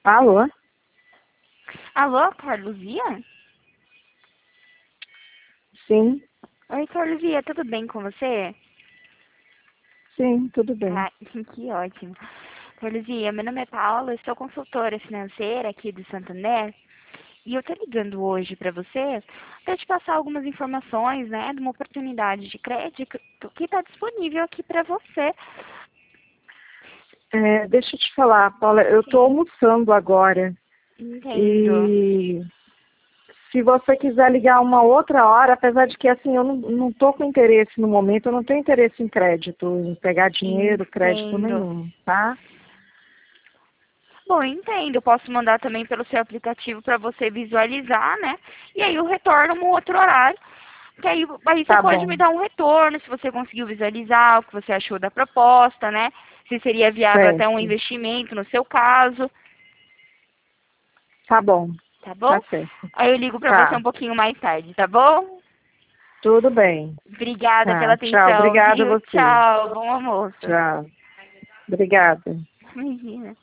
Alô? Alô, Carluzia? Sim, Oi, Carluzia, tudo bem com você? sim, tudo bem. Ah, que ótimo. Carluzia, meu nome é Paula, eu sou consultora financeira aqui do Santander. E eu tô ligando hoje para você para te passar algumas informações, né, de uma oportunidade de crédito que está disponível aqui para você. Deixa eu te falar, Paula, eu estou Sim. almoçando agora Entendo. e se você quiser ligar uma outra hora, apesar de que assim, eu não estou com interesse no momento, eu não tenho interesse em crédito, em pegar dinheiro, crédito Entendo. nenhum, tá? Bom, entendo. Eu posso mandar também pelo seu aplicativo para você visualizar, né? E aí eu retorno um outro horário. Que aí você Tá pode bom, me dar um retorno se você conseguiu visualizar o que você achou da proposta, né? Se seria viável até um certo, investimento no seu caso, tá bom, tá tá bom? certo. Aí eu ligo pra você Tá, um pouquinho mais tarde, tá bom? tudo bem. Obrigada pela Tá, tchau, atenção, obrigada a viu? você. Tchau, bom almoço. Tchau, obrigada. Imagina.